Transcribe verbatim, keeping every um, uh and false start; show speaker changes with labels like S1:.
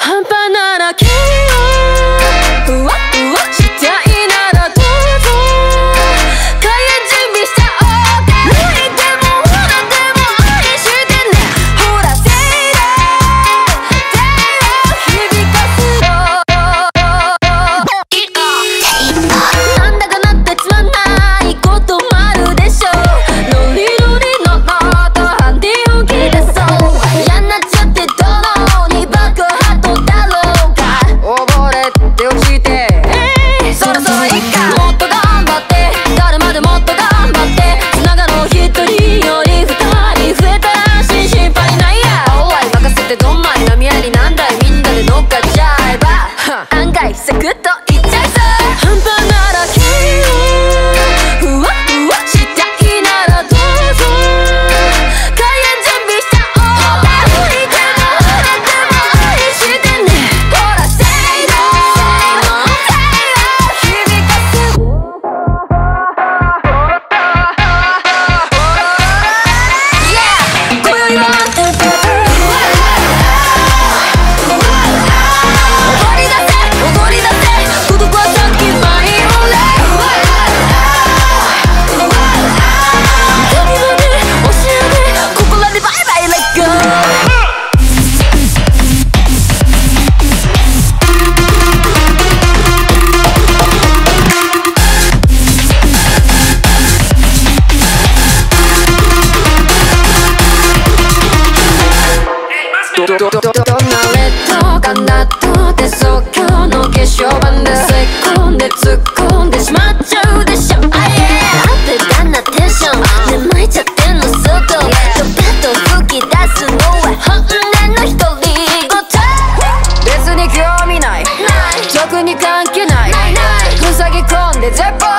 S1: 半端なら君をふわふわしたいならどうぞ開演準備しちゃおうか泣いても笑っても愛してねほらせいで手を響かすよなんだかなってつまんないこともあるでしょロリロリのノートハンディを切り出そう嫌になっちゃってどのに爆発だろうか溺れて落ちて、えー、そろそろいっかもっと頑張って誰までもっと頑張ってつながろう一人より二人増えたら安心心配ないやおい任せてどんまい波ありなんだいみんなで乗っかっちゃえば案外サクッといっちゃいそう半端なら君をふわふわしたいならどうぞ開演準備しちゃおうか吹いても笑っても愛してねほらせいの手を響かす今宵は踊り出せ踊り出せ孤独はさっきバイオレ誰まで教えてここらでバイバイレッツゴーどんな劣等感だとて即興の化粧板でせっこんで突っ込んでしまっちゃうでしょあいえアップダウンなテンションで巻いちゃってんの外ドベッと吹き出すのは本音の独り言別に興味ない特に関係ない塞ぎ込んで絶望